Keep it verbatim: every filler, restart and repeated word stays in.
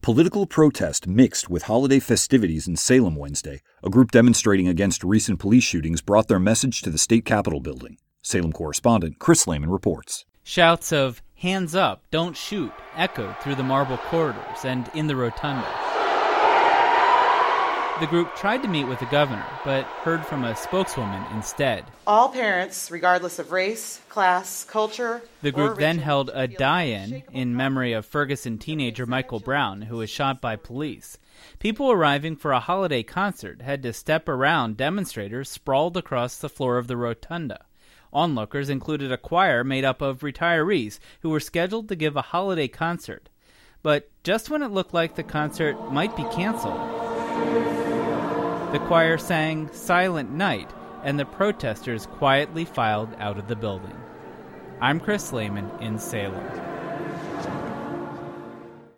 Political protest mixed with holiday festivities in Salem Wednesday. A group demonstrating against recent police shootings brought their message to the state capitol building. Salem correspondent Chris Lehman reports. Shouts of "Hands up, don't shoot" echoed through the marble corridors and in the rotunda. The group tried to meet with the governor, but heard from a spokeswoman instead. All parents, regardless of race, class, culture... The group then held a die-in in memory of Ferguson teenager Michael Brown, who was shot by police. People arriving for a holiday concert had to step around demonstrators sprawled across the floor of the rotunda. Onlookers included a choir made up of retirees who were scheduled to give a holiday concert. But just when it looked like the concert might be canceled, the choir sang Silent Night, and the protesters quietly filed out of the building. I'm Chris Lehman in Salem.